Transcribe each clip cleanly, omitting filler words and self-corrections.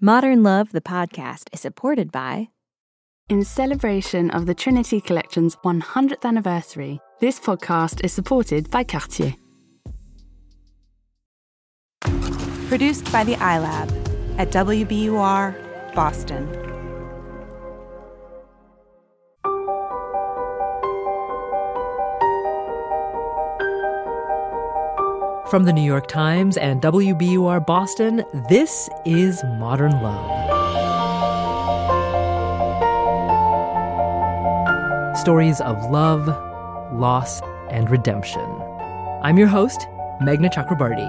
Modern Love, the podcast, is supported by... In celebration of the Trinity Collection's 100th anniversary, this podcast is supported by Cartier. Produced by the iLab at WBUR, Boston. From the New York Times and WBUR Boston, this is Modern Love. Stories of love, loss, and redemption. I'm your host, Meghna Chakrabarti.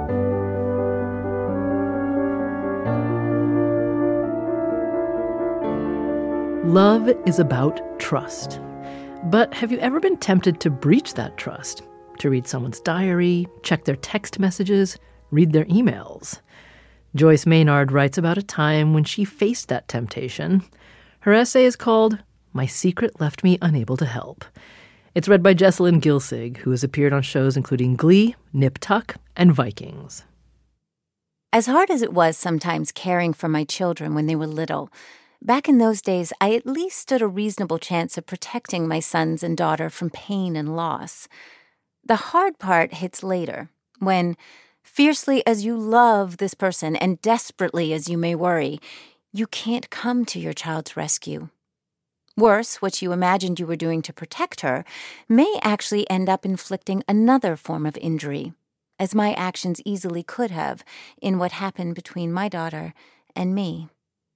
Love is about trust. But have you ever been tempted to breach that trust? To read someone's diary, check their text messages, read their emails? Joyce Maynard writes about a time when she faced that temptation. Her essay is called My Secret Left Me Unable to Help. It's read by Jessalyn Gilsig, who has appeared on shows including Glee, Nip Tuck, and Vikings. As hard as it was sometimes caring for my children when they were little, back in those days I at least stood a reasonable chance of protecting my sons and daughter from pain and loss. The hard part hits later, when, fiercely as you love this person and desperately as you may worry, you can't come to your child's rescue. Worse, what you imagined you were doing to protect her may actually end up inflicting another form of injury, as my actions easily could have in what happened between my daughter and me.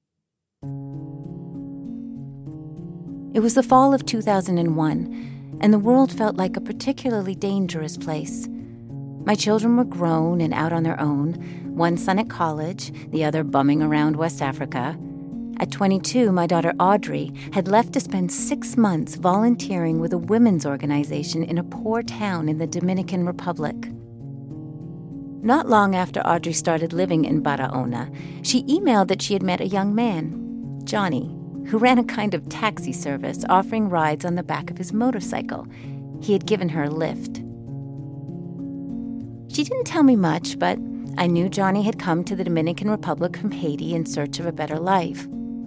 It was the fall of 2001, and the world felt like a particularly dangerous place. My children were grown and out on their own, one son at college, the other bumming around West Africa. At 22, my daughter Audrey had left to spend 6 months volunteering with a women's organization in a poor town in the Dominican Republic. Not long after Audrey started living in Barahona, she emailed that she had met a young man, Johnny, who ran a kind of taxi service offering rides on the back of his motorcycle. He had given her a lift. She didn't tell me much, but I knew Johnny had come to the Dominican Republic from Haiti in search of a better life.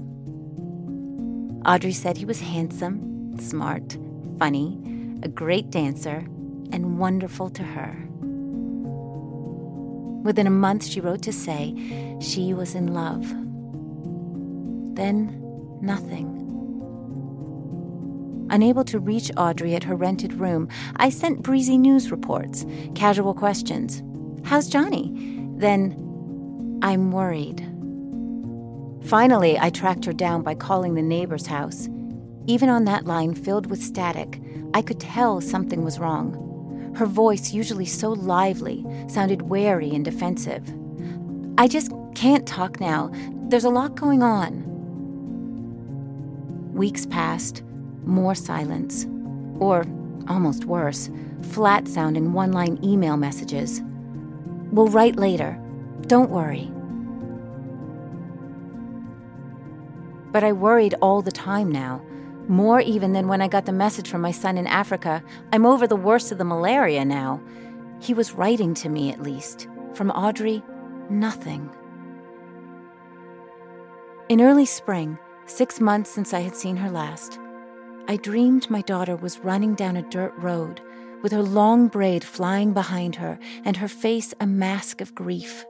Audrey said he was handsome, smart, funny, a great dancer, and wonderful to her. Within a month, she wrote to say she was in love. Then, nothing. Unable to reach Audrey at her rented room, I sent breezy news reports, casual questions. How's Johnny? Then, I'm worried. Finally, I tracked her down by calling the neighbor's house. Even on that line filled with static, I could tell something was wrong. Her voice, usually so lively, sounded wary and defensive. I just can't talk now. There's a lot going on. Weeks passed, more silence. Or, almost worse, flat-sounding one-line email messages. We'll write later. Don't worry. But I worried all the time now, more even than when I got the message from my son in Africa. I'm over the worst of the malaria now. He was writing to me, at least. From Audrey, nothing. In early spring, 6 months since I had seen her last, I dreamed my daughter was running down a dirt road with her long braid flying behind her and her face a mask of grief.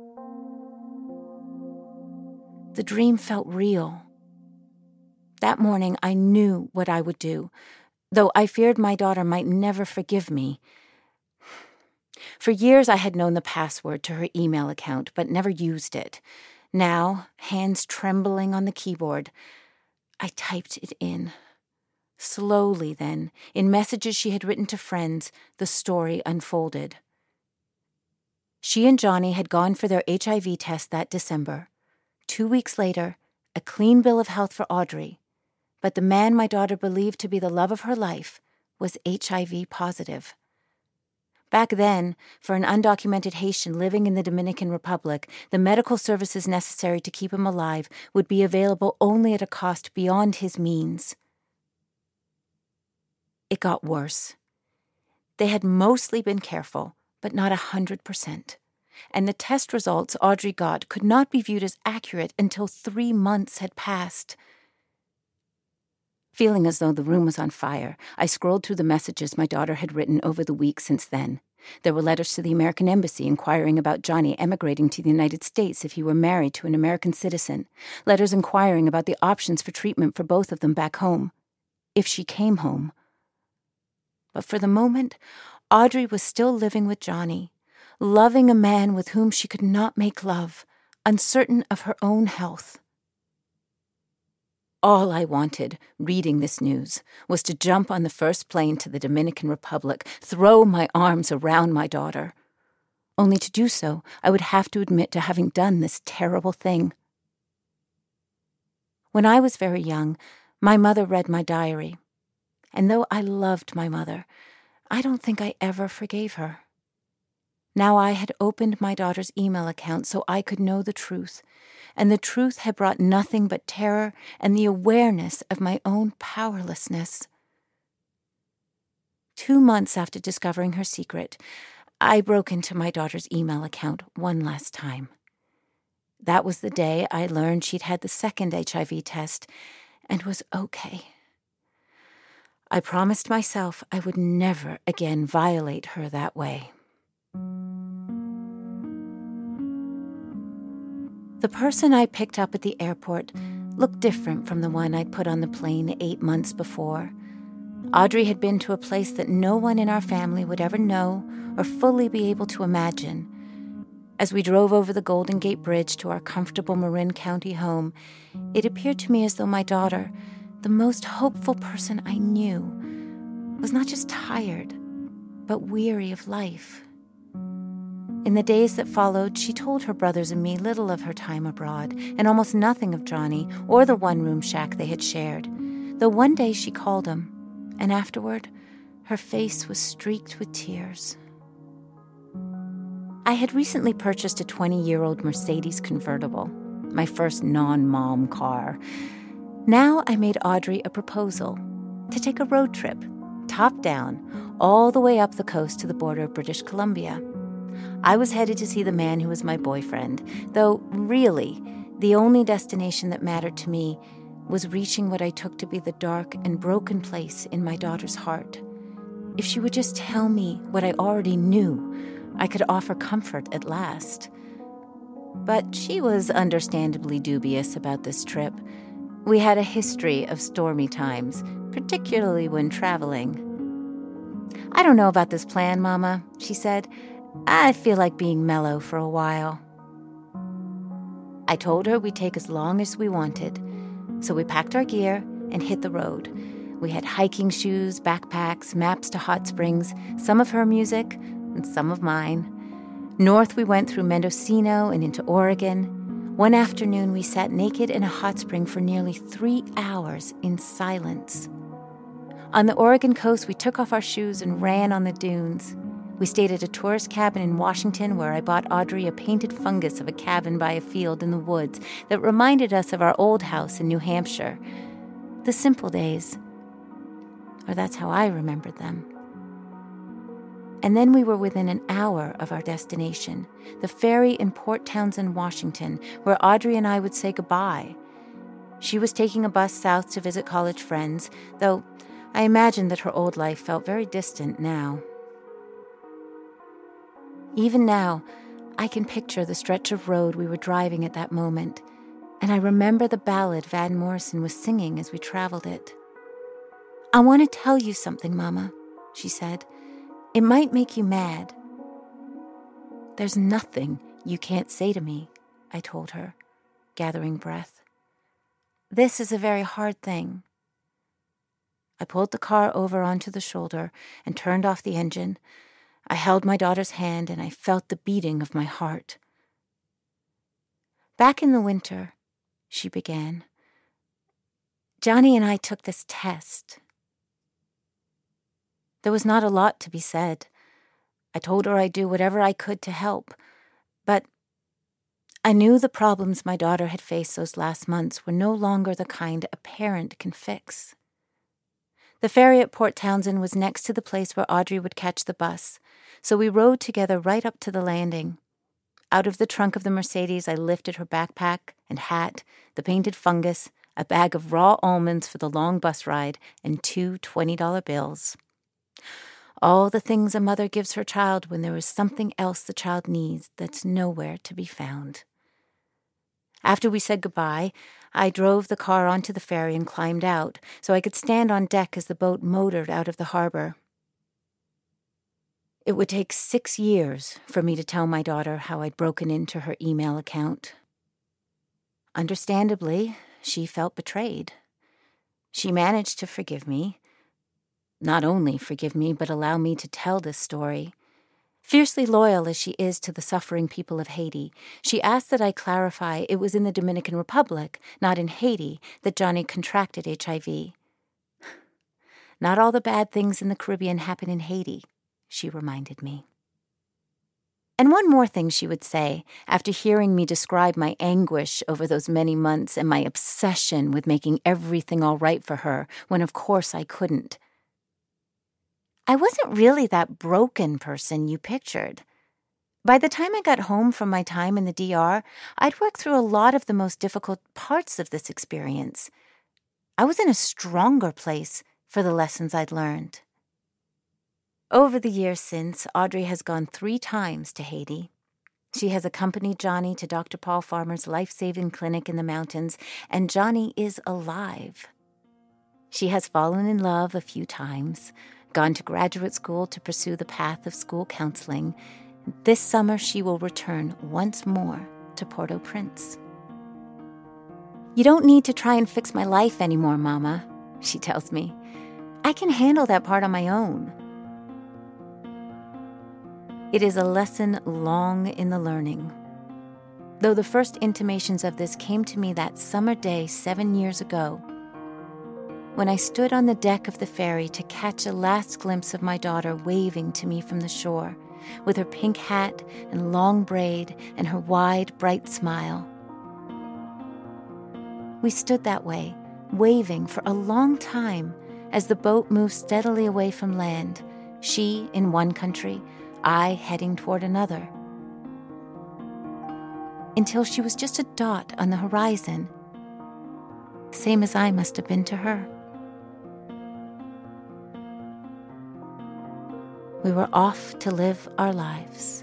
The dream felt real. That morning, I knew what I would do, though I feared my daughter might never forgive me. For years, I had known the password to her email account, but never used it. Now, hands trembling on the keyboard, I typed it in. Slowly, then, in messages she had written to friends, the story unfolded. She and Johnny had gone for their HIV test that December. 2 weeks later, a clean bill of health for Audrey. But the man my daughter believed to be the love of her life was HIV positive. Back then, for an undocumented Haitian living in the Dominican Republic, the medical services necessary to keep him alive would be available only at a cost beyond his means. It got worse. They had mostly been careful, but not 100%. and the test results Audrey got could not be viewed as accurate until 3 months had passed. Feeling as though the room was on fire, I scrolled through the messages my daughter had written over the week since then. There were letters to the American Embassy inquiring about Johnny emigrating to the United States if he were married to an American citizen, letters inquiring about the options for treatment for both of them back home, if she came home. But for the moment, Audrey was still living with Johnny, loving a man with whom she could not make love, uncertain of her own health. All I wanted, reading this news, was to jump on the first plane to the Dominican Republic, throw my arms around my daughter. Only to do so, I would have to admit to having done this terrible thing. When I was very young, my mother read my diary. And though I loved my mother, I don't think I ever forgave her. Now I had opened my daughter's email account so I could know the truth, and the truth had brought nothing but terror and the awareness of my own powerlessness. 2 months after discovering her secret, I broke into my daughter's email account one last time. That was the day I learned she'd had the second HIV test and was okay. I promised myself I would never again violate her that way. The person I picked up at the airport looked different from the one I'd put on the plane 8 months before. Audrey had been to a place that no one in our family would ever know or fully be able to imagine. As we drove over the Golden Gate Bridge to our comfortable Marin County home, it appeared to me as though my daughter, the most hopeful person I knew, was not just tired, but weary of life. In the days that followed, she told her brothers and me little of her time abroad, and almost nothing of Johnny or the one-room shack they had shared, though one day she called him, and afterward, her face was streaked with tears. I had recently purchased a 20-year-old Mercedes convertible, my first non-mom car. Now I made Audrey a proposal to take a road trip, top down, all the way up the coast to the border of British Columbia. I was headed to see the man who was my boyfriend, though really, the only destination that mattered to me was reaching what I took to be the dark and broken place in my daughter's heart. If she would just tell me what I already knew, I could offer comfort at last. But she was understandably dubious about this trip. We had a history of stormy times, particularly when traveling. "I don't know about this plan, Mama," she said. "I feel like being mellow for a while." I told her we'd take as long as we wanted, so we packed our gear and hit the road. We had hiking shoes, backpacks, maps to hot springs, some of her music and some of mine. North we went through Mendocino and into Oregon. One afternoon we sat naked in a hot spring for nearly 3 hours in silence. On the Oregon coast we took off our shoes and ran on the dunes. We stayed at a tourist cabin in Washington where I bought Audrey a painted fungus of a cabin by a field in the woods that reminded us of our old house in New Hampshire. The simple days. Or that's how I remembered them. And then we were within an hour of our destination, the ferry in Port Townsend, Washington, where Audrey and I would say goodbye. She was taking a bus south to visit college friends, though I imagined that her old life felt very distant now. Even now, I can picture the stretch of road we were driving at that moment, and I remember the ballad Van Morrison was singing as we traveled it. "I want to tell you something, Mama," she said. "It might make you mad." "There's nothing you can't say to me," I told her, gathering breath. "This is a very hard thing." I pulled the car over onto the shoulder and turned off the engine. I held my daughter's hand and I felt the beating of my heart. "Back in the winter," she began, "Johnny and I took this test." There was not a lot to be said. I told her I'd do whatever I could to help, but I knew the problems my daughter had faced those last months were no longer the kind a parent can fix. The ferry at Port Townsend was next to the place where Audrey would catch the bus, so we rode together right up to the landing. Out of the trunk of the Mercedes, I lifted her backpack and hat, the painted fungus, a bag of raw almonds for the long bus ride, and 2 $20 bills. All the things a mother gives her child when there is something else the child needs that's nowhere to be found. After we said goodbye, I drove the car onto the ferry and climbed out so I could stand on deck as the boat motored out of the harbor. It would take 6 years for me to tell my daughter how I'd broken into her email account. Understandably, she felt betrayed. She managed to forgive me. Not only forgive me, but allow me to tell this story. Fiercely loyal as she is to the suffering people of Haiti, she asked that I clarify it was in the Dominican Republic, not in Haiti, that Johnny contracted HIV. Not all the bad things in the Caribbean happen in Haiti, she reminded me. And one more thing she would say, after hearing me describe my anguish over those many months and my obsession with making everything all right for her, when of course I couldn't. I wasn't really that broken person you pictured. By the time I got home from my time in the DR, I'd worked through a lot of the most difficult parts of this experience. I was in a stronger place for the lessons I'd learned. Over the years since, Audrey has gone 3 times to Haiti. She has accompanied Johnny to Dr. Paul Farmer's life-saving clinic in the mountains, and Johnny is alive. She has fallen in love a few times, gone to graduate school to pursue the path of school counseling. This summer, she will return once more to Port-au-Prince. "You don't need to try and fix my life anymore, Mama," she tells me. "I can handle that part on my own." It is a lesson long in the learning. Though the first intimations of this came to me that summer day 7 years ago, when I stood on the deck of the ferry to catch a last glimpse of my daughter waving to me from the shore, with her pink hat and long braid and her wide, bright smile. We stood that way, waving for a long time as the boat moved steadily away from land, she in one country, I heading toward another. Until she was just a dot on the horizon, same as I must have been to her. We were off to live our lives.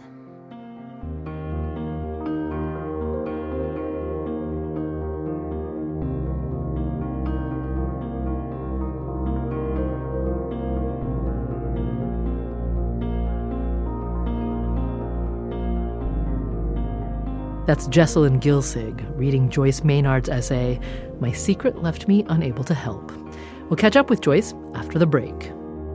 That's Jessalyn Gilsig reading Joyce Maynard's essay, My Secret Left Me Unable to Help. We'll catch up with Joyce after the break.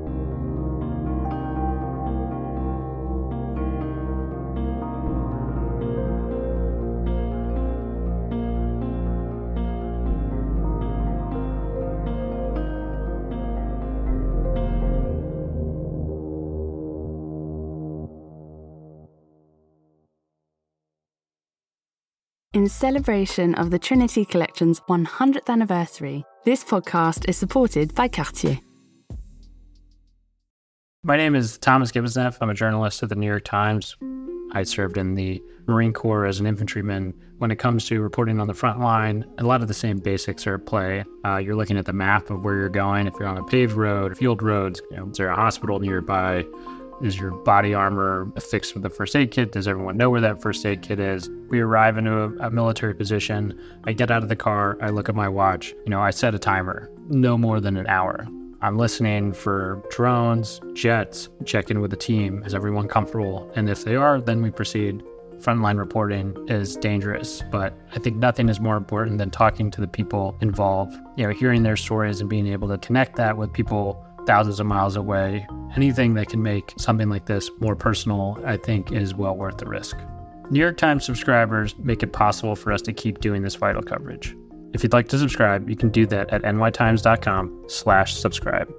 In celebration of the Trinity Collection's 100th anniversary, this podcast is supported by Cartier. My name is Thomas Gibbonsneff. I'm a journalist at the New York Times. I served in the Marine Corps as an infantryman. When it comes to reporting on the front line, a lot of the same basics are at play. You're looking at the map of where you're going. If you're on a paved road, field roads, is there a hospital nearby? Is your body armor affixed with a first aid kit? Does everyone know where that first aid kit is? We arrive into a military position. I get out of the car. I look at my watch. I set a timer, no more than an hour. I'm listening for drones, jets, check in with the team. Is everyone comfortable? And if they are, then we proceed. Frontline reporting is dangerous, but I think nothing is more important than talking to the people involved, hearing their stories and being able to connect that with people thousands of miles away. Anything that can make something like this more personal, I think, is well worth the risk. New York Times subscribers make it possible for us to keep doing this vital coverage. If you'd like to subscribe, you can do that at nytimes.com/subscribe.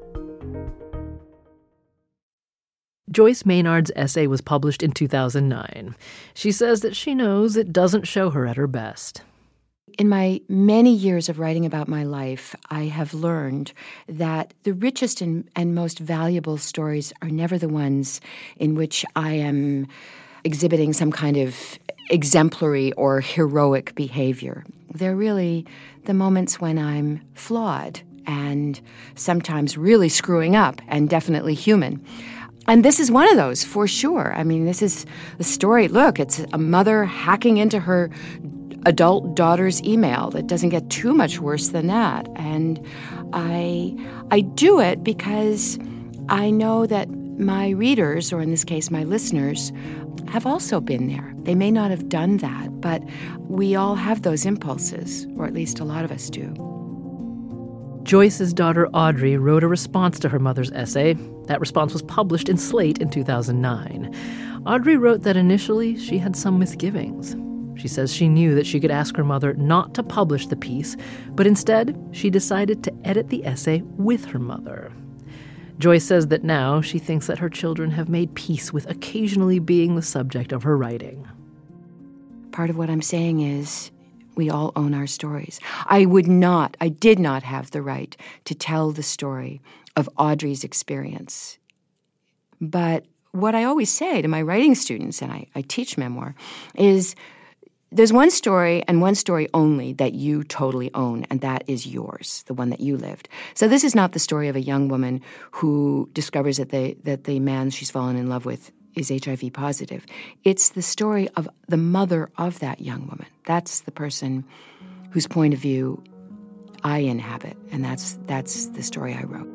Joyce Maynard's essay was published in 2009. She says that she knows it doesn't show her at her best. In my many years of writing about my life, I have learned that the richest and most valuable stories are never the ones in which I am exhibiting some kind of exemplary or heroic behavior. They're really the moments when I'm flawed and sometimes really screwing up and definitely human. And this is one of those, for sure. I mean, this is the story. Look, it's a mother hacking into her adult daughter's email. It doesn't get too much worse than that. And I do it because I know that my readers, or in this case, my listeners, have also been there. They may not have done that, but we all have those impulses, or at least a lot of us do. Joyce's daughter Audrey wrote a response to her mother's essay. That response was published in Slate in 2009. Audrey wrote that initially she had some misgivings. She says she knew that she could ask her mother not to publish the piece, but instead she decided to edit the essay with her mother. Joyce says that now she thinks that her children have made peace with occasionally being the subject of her writing. Part of what I'm saying is we all own our stories. I did not have the right to tell the story of Audrey's experience. But what I always say to my writing students, and I teach memoir, is there's one story and one story only that you totally own, and that is yours, the one that you lived. So this is not the story of a young woman who discovers that the man she's fallen in love with is HIV positive. It's the story of the mother of that young woman. That's the person whose point of view I inhabit, and that's the story I wrote.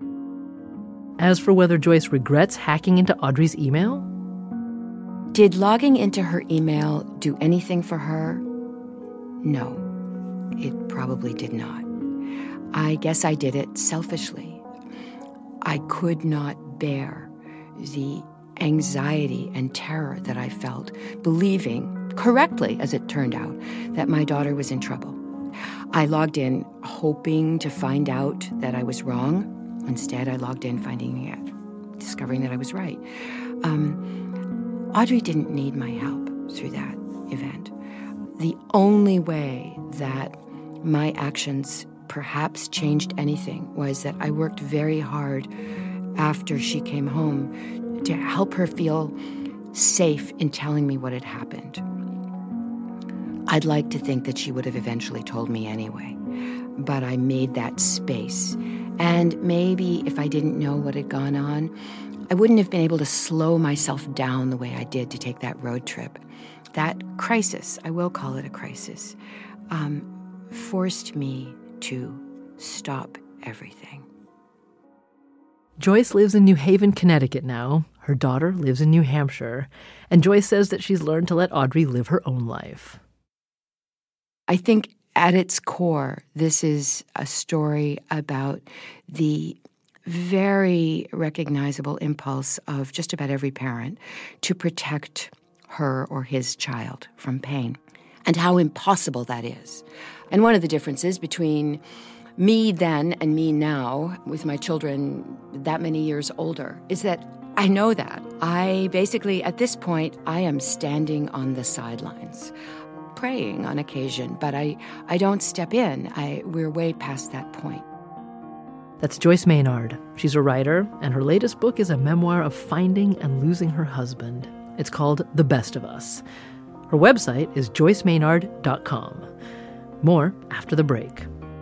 As for whether Joyce regrets hacking into Audrey's email, did logging into her email do anything for her? No, it probably did not. I guess I did it selfishly. I could not bear the anxiety and terror that I felt, believing, correctly as it turned out, that my daughter was in trouble. I logged in hoping to find out that I was wrong. Instead, I logged in discovering that I was right. Audrey didn't need my help through that event. The only way that my actions perhaps changed anything was that I worked very hard after she came home to help her feel safe in telling me what had happened. I'd like to think that she would have eventually told me anyway, but I made that space. And maybe if I didn't know what had gone on, I wouldn't have been able to slow myself down the way I did to take that road trip. That crisis, I will call it a crisis, forced me to stop everything. Joyce lives in New Haven, Connecticut now. Her daughter lives in New Hampshire. And Joyce says that she's learned to let Audrey live her own life. I think at its core, this is a story about the very recognizable impulse of just about every parent to protect her or his child from pain, and how impossible that is. And one of the differences between me then and me now, with my children that many years older, is that I know that. I basically, at this point, I am standing on the sidelines, praying on occasion, but I don't step in. We're way past that point. That's Joyce Maynard. She's a writer, and her latest book is a memoir of finding and losing her husband. It's called The Best of Us. Her website is joycemaynard.com. More after the break.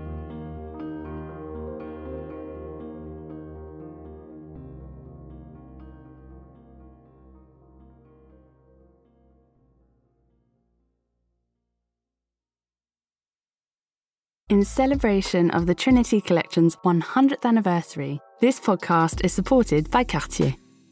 In celebration of the Trinity Collection's 100th anniversary, this podcast is supported by Cartier.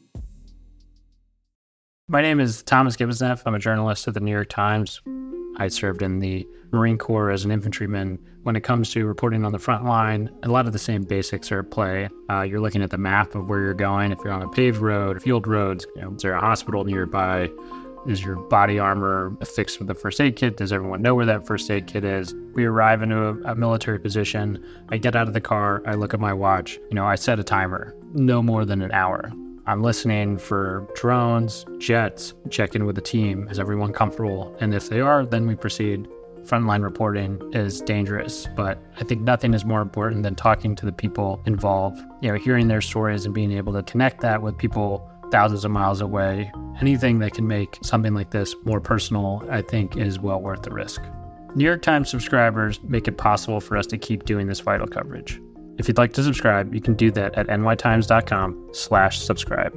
My name is Thomas Gibbonsneff. I'm a journalist at the New York Times. I served in the Marine Corps as an infantryman. When it comes to reporting on the front line, a lot of the same basics are at play. You're looking at the map of where you're going. If you're on a paved road, field roads, is there a hospital nearby? Is your body armor affixed with a first aid kit? Does everyone know where that first aid kit is? We arrive into a military position. I get out of the car. I look at my watch. I set a timer, no more than an hour. I'm listening for drones, jets, check in with the team. Is everyone comfortable? And if they are, then we proceed. Frontline reporting is dangerous, but I think nothing is more important than talking to the people involved, hearing their stories and being able to connect that with people thousands of miles away. Anything that can make something like this more personal, I think, is well worth the risk. New York Times subscribers make it possible for us to keep doing this vital coverage. If you'd like to subscribe, you can do that at nytimes.com/subscribe.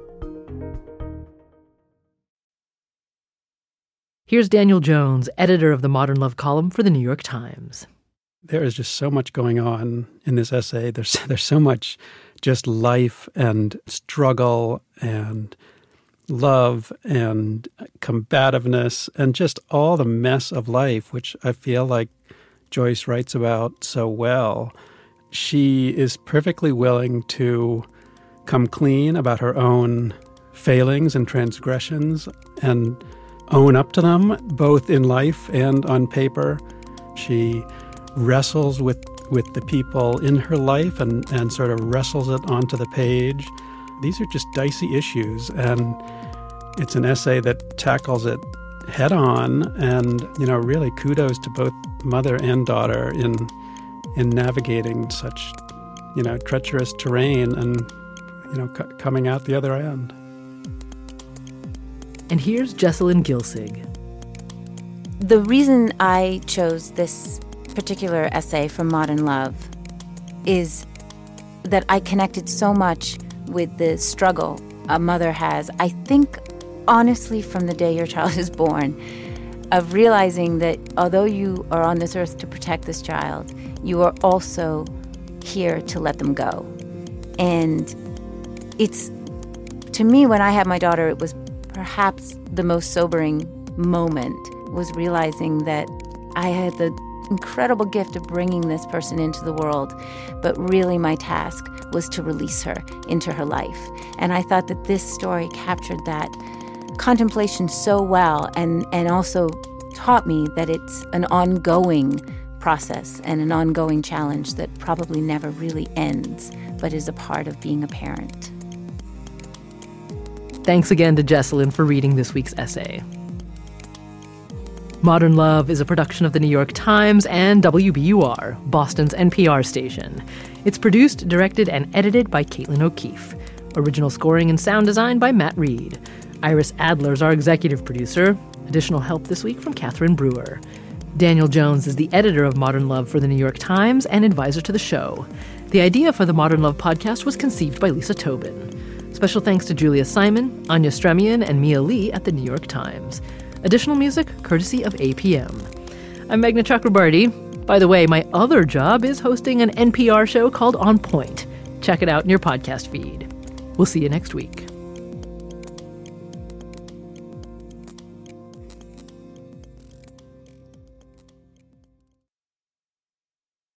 Here's Daniel Jones, editor of the Modern Love column for the New York Times. There is just so much going on in this essay. There's so much just life and struggle and love and combativeness and just all the mess of life, which I feel like Joyce writes about so well. She is perfectly willing to come clean about her own failings and transgressions and own up to them, both in life and on paper. She wrestles with the people in her life and sort of wrestles it onto the page. These are just dicey issues, and it's an essay that tackles it head on, and, really kudos to both mother and daughter in navigating such, treacherous terrain and, coming out the other end. And here's Jessalyn Gilsig. The reason I chose this particular essay from Modern Love is that I connected so much with the struggle a mother has, I think, honestly, from the day your child is born, of realizing that although you are on this earth to protect this child, you are also here to let them go. And it's, to me, when I had my daughter, it was perhaps the most sobering moment, was realizing that I had the incredible gift of bringing this person into the world, but really my task was to release her into her life. And I thought that this story captured that contemplation so well, and also taught me that it's an ongoing process and an ongoing challenge that probably never really ends, but is a part of being a parent. Thanks again to Jessalyn for reading this week's essay. Modern Love is a production of the New York Times and WBUR, Boston's NPR station. It's produced, directed, and edited by Caitlin O'Keefe. Original scoring and sound design by Matt Reed. Iris Adler's our executive producer. Additional help this week from Catherine Brewer. Daniel Jones is the editor of Modern Love for the New York Times and advisor to the show. The idea for the Modern Love podcast was conceived by Lisa Tobin. Special thanks to Julia Simon, Anya Stremian, and Mia Lee at the New York Times. Additional music courtesy of APM. I'm Meghna Chakrabarty. By the way, my other job is hosting an NPR show called On Point. Check it out in your podcast feed. We'll see you next week.